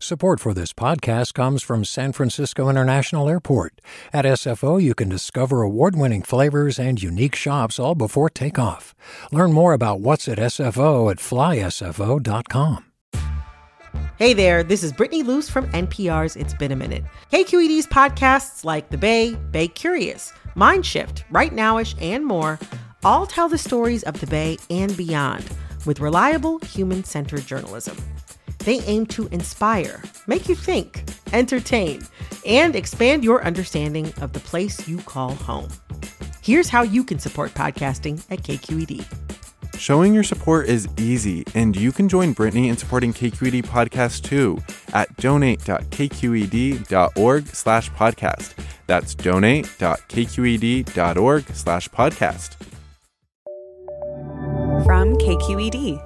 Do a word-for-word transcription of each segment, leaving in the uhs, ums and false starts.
Support for this podcast comes from San Francisco International Airport. At S F O, you can discover award-winning flavors and unique shops all before takeoff. Learn more about what's at S F O at fly S F O dot com. Hey there, this is Brittany Luce from N P R's It's Been a Minute. K Q E D's podcasts like The Bay, Bay Curious, Mindshift, Right Nowish, and more all tell the stories of the Bay and beyond with reliable, human-centered journalism. They aim to inspire, make you think, entertain, and expand your understanding of the place you call home. Here's how you can support podcasting at K Q E D. Showing your support is easy, and you can join Brittany in supporting K Q E D Podcast too at donate.kqed.org slash podcast. That's donate.kqed.org slash podcast. From K Q E D.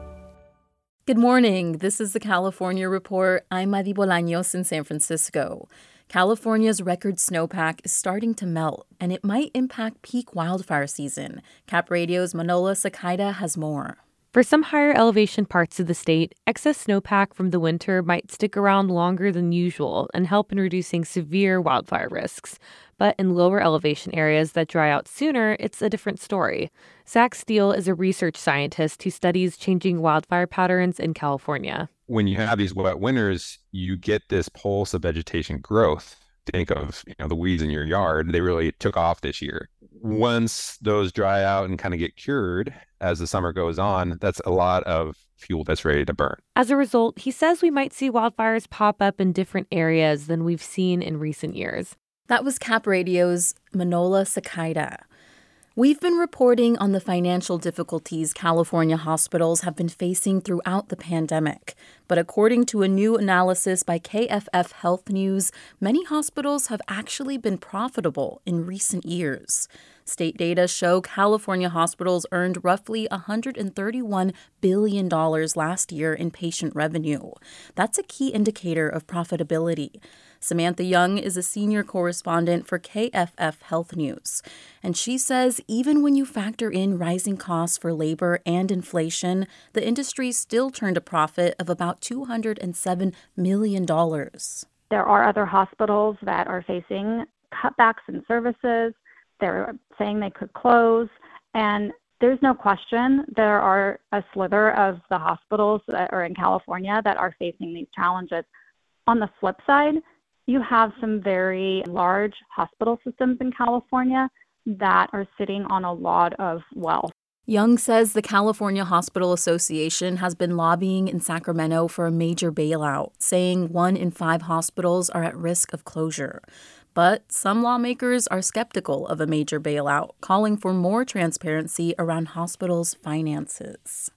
Good morning. This is the California Report. I'm Madi Bolaños in San Francisco. California's record snowpack is starting to melt, and it might impact peak wildfire season. Cap Radio's Manola Secaida has more. For some higher elevation parts of the state, excess snowpack from the winter might stick around longer than usual and help in reducing severe wildfire risks. But in lower elevation areas that dry out sooner, it's a different story. Zach Steele is a research scientist who studies changing wildfire patterns in California. When you have these wet winters, you get this pulse of vegetation growth. Think of, you know, the weeds in your yard. They really took off this year. Once those dry out and kind of get cured as the summer goes on, that's a lot of fuel that's ready to burn. As a result, he says we might see wildfires pop up in different areas than we've seen in recent years. That was Cap Radio's Manola Secaida. We've been reporting on the financial difficulties California hospitals have been facing throughout the pandemic. But according to a new analysis by K F F Health News, many hospitals have actually been profitable in recent years. State data show California hospitals earned roughly one hundred thirty-one billion dollars last year in patient revenue. That's a key indicator of profitability. Samantha Young is a senior correspondent for K F F Health News, and she says even when you factor in rising costs for labor and inflation, the industry still turned a profit of about two hundred seven million dollars. There are other hospitals that are facing cutbacks in services. They're saying they could close, and there's no question there are a slither of the hospitals that are in California that are facing these challenges. On the flip side, you have some very large hospital systems in California that are sitting on a lot of wealth. Young says the California Hospital Association has been lobbying in Sacramento for a major bailout, saying one in five hospitals are at risk of closure. But some lawmakers are skeptical of a major bailout, calling for more transparency around hospitals' finances.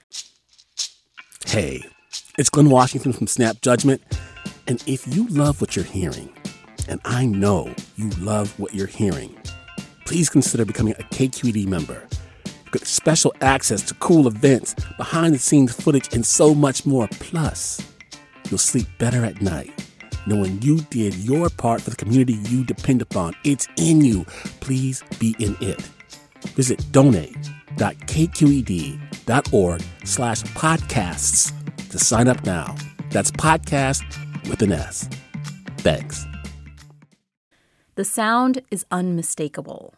Hey, it's Glenn Washington from Snap Judgment. And if you love what you're hearing, and I know you love what you're hearing, please consider becoming a K Q E D member. You get special access to cool events, behind-the-scenes footage, and so much more. Plus, you'll sleep better at night knowing you did your part for the community you depend upon. It's in you. Please be in it. Visit donate.kqed.org slash podcasts to sign up now. That's podcast with an S. Thanks. The sound is unmistakable.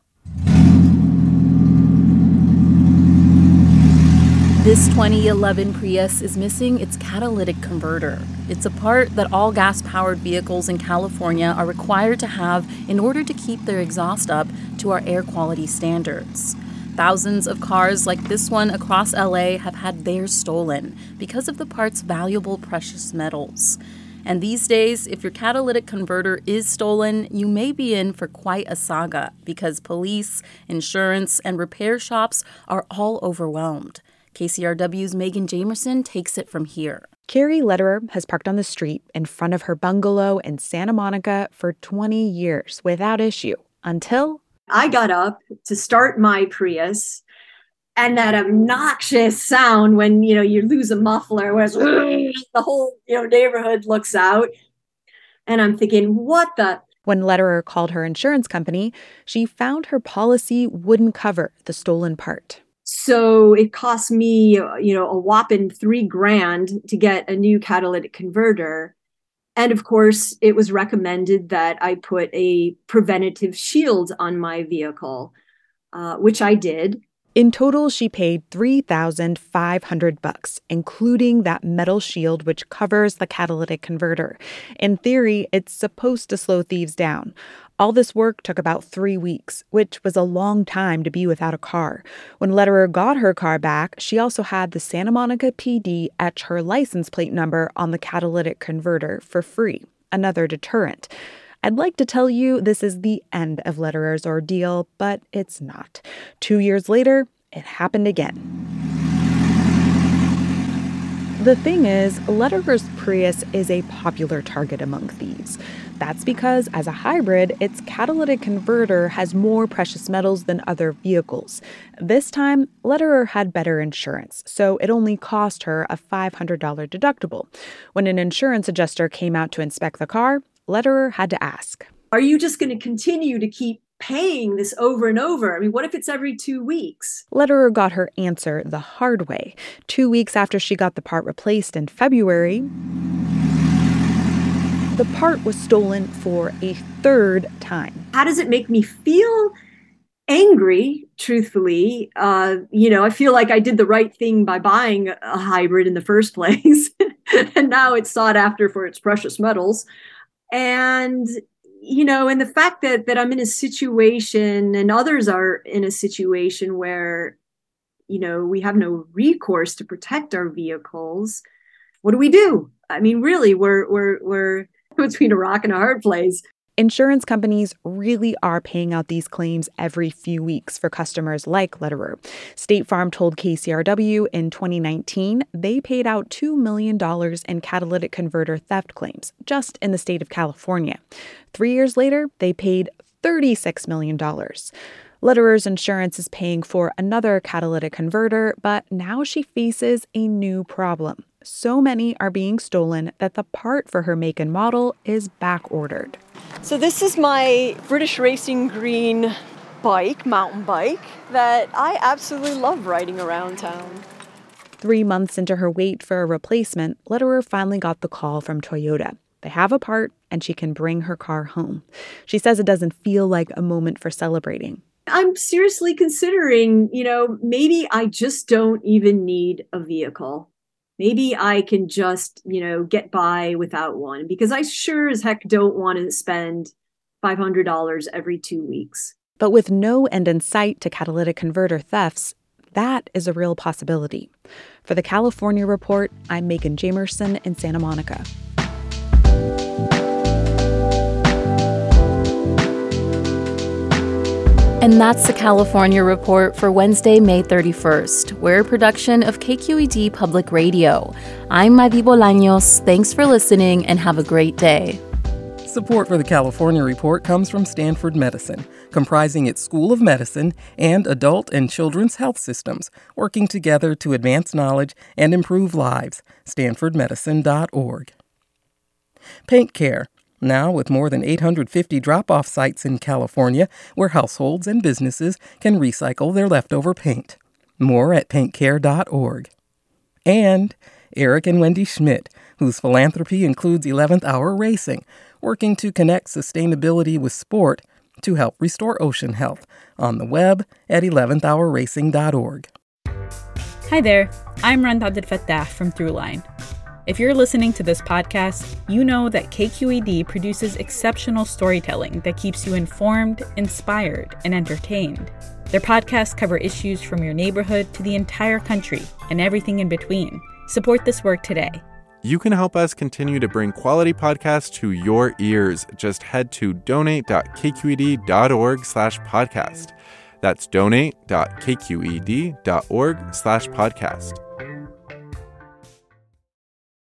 This twenty eleven Prius is missing its catalytic converter. It's a part that all gas-powered vehicles in California are required to have in order to keep their exhaust up to our air quality standards. Thousands of cars like this one across L A have had theirs stolen because of the part's valuable precious metals. And these days, if your catalytic converter is stolen, you may be in for quite a saga because police, insurance, and repair shops are all overwhelmed. K C R W's Megan Jamerson takes it from here. Carrie Lederer has parked on the street in front of her bungalow in Santa Monica for twenty years without issue until I got up to start my Prius, and that obnoxious sound when, you know, you lose a muffler where the whole, you know, neighborhood looks out. And I'm thinking, what the? When Lederer called her insurance company, she found her policy wouldn't cover the stolen part. So it cost me, you know, a whopping three grand to get a new catalytic converter. And of course, it was recommended that I put a preventative shield on my vehicle, uh, which I did. In total, she paid three thousand five hundred bucks, including that metal shield which covers the catalytic converter. In theory, it's supposed to slow thieves down. All this work took about three weeks, which was a long time to be without a car. When Lederer got her car back, she also had the Santa Monica P D etch her license plate number on the catalytic converter for free, another deterrent. I'd like to tell you this is the end of Lederer's ordeal, but it's not. Two years later, it happened again. The thing is, Lederer's Prius is a popular target among thieves. That's because, as a hybrid, its catalytic converter has more precious metals than other vehicles. This time, Lederer had better insurance, so it only cost her a five hundred dollars deductible. When an insurance adjuster came out to inspect the car, Lederer had to ask, are you just going to continue to keep paying this over and over? I mean, what if it's every two weeks? Lederer got her answer the hard way. Two weeks after she got the part replaced in February, the part was stolen for a third time. How does it make me feel? Angry, truthfully. Uh, you know, I feel like I did the right thing by buying a hybrid in the first place. And now it's sought after for its precious metals. And, you know, and the fact that that I'm in a situation and others are in a situation where, you know, we have no recourse to protect our vehicles. What do we do? I mean, really, we're we're we're between a rock and a hard place. Insurance companies really are paying out these claims every few weeks for customers like Lederer. State Farm told K C R W in twenty nineteen they paid out two million dollars in catalytic converter theft claims just in the state of California. Three years later, they paid thirty-six million dollars. Lederer's insurance is paying for another catalytic converter, but now she faces a new problem. So many are being stolen that the part for her make and model is back-ordered. So this is my British Racing Green bike, mountain bike, that I absolutely love riding around town. Three months into her wait for a replacement, Lederer finally got the call from Toyota. They have a part, and she can bring her car home. She says it doesn't feel like a moment for celebrating. I'm seriously considering, you know, maybe I just don't even need a vehicle. Maybe I can just, you know, get by without one, because I sure as heck don't want to spend five hundred dollars every two weeks. But with no end in sight to catalytic converter thefts, that is a real possibility. For the California Report, I'm Megan Jamerson in Santa Monica. And that's the California Report for Wednesday, May thirty-first. We're a production of K Q E D Public Radio. I'm Mavi Bolaños. Thanks for listening and have a great day. Support for the California Report comes from Stanford Medicine, comprising its School of Medicine and adult and children's health systems, working together to advance knowledge and improve lives. stanford medicine dot org. Paint Care. Now, with more than eight hundred fifty drop-off sites in California where households and businesses can recycle their leftover paint. More at paint care dot org. And Eric and Wendy Schmidt, whose philanthropy includes eleventh Hour Racing, working to connect sustainability with sport to help restore ocean health, on the web at eleventh hour racing dot org. Hi there, I'm Rand Abdel Fattah from Throughline. If you're listening to this podcast, you know that K Q E D produces exceptional storytelling that keeps you informed, inspired, and entertained. Their podcasts cover issues from your neighborhood to the entire country and everything in between. Support this work today. You can help us continue to bring quality podcasts to your ears. Just head to donate dot k q e d dot org slash podcast. That's donate dot k q e d dot org slash podcast.